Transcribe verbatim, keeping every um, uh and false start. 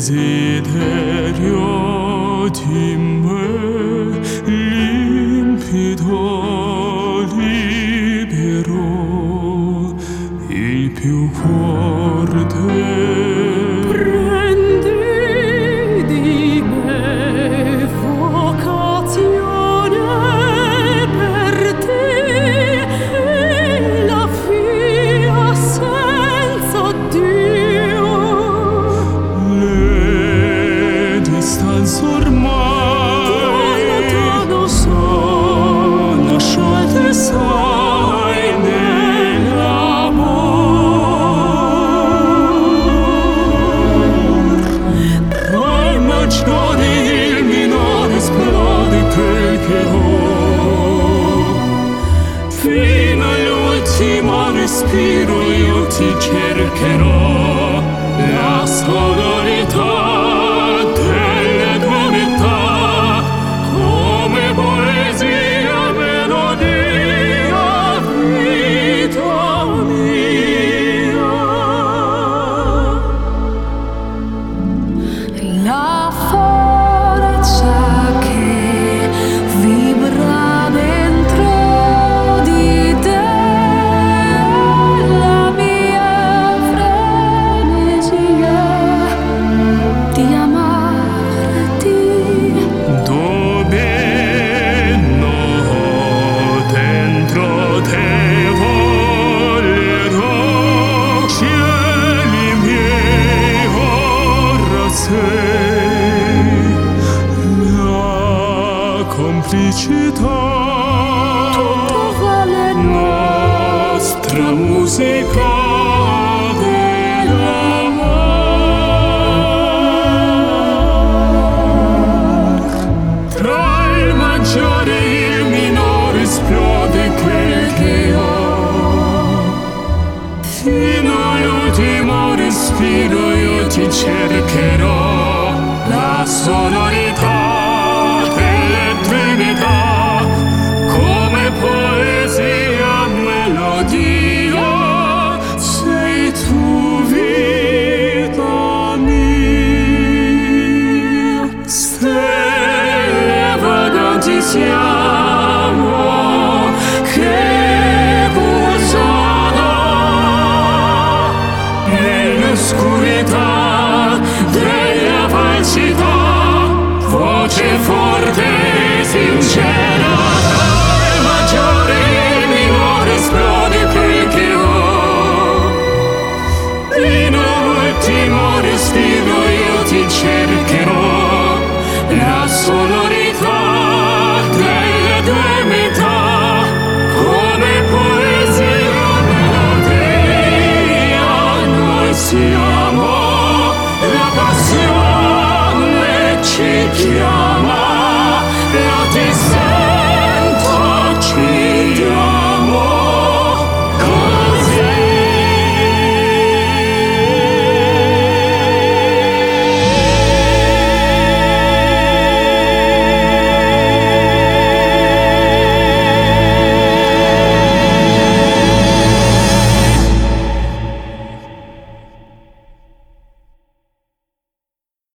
desiderio di me limpido, libero, il più forte. Prendi di me vocazione per te e la via senza Dio. Le distanze ormai lontano sono sciolte, sai, nell'amor. Tra il maggiore e il minore esplode quel che ho. Fino all'ultimo respiro io ti cercherò. La sonorità delle due metà, come poesia, melodia, vita mia. La forza che vibra dentro di te, la mia frenesia di amarti. Dove no, dentro te volerò, cieli miei, ora sei la complicità, Tutto vale nostra musica dell'amor. Tra il maggiore e il minore esplode quel che ho. Fino all'ultimo respiro io ti cercherò. La sonorità delle tue metà, come poesia, melodia, sei tu, vita mia. Stelle vaganti siamo, che pulsano nell'oscurità della falsità, voce forte e sincera. Tra il maggiore e il minore esplode quel che ho. Fino all'ultimo respiro io ti cercherò. La sonorità delle due metà, come poesia, melodia, noi siamo. La passione ci chiama.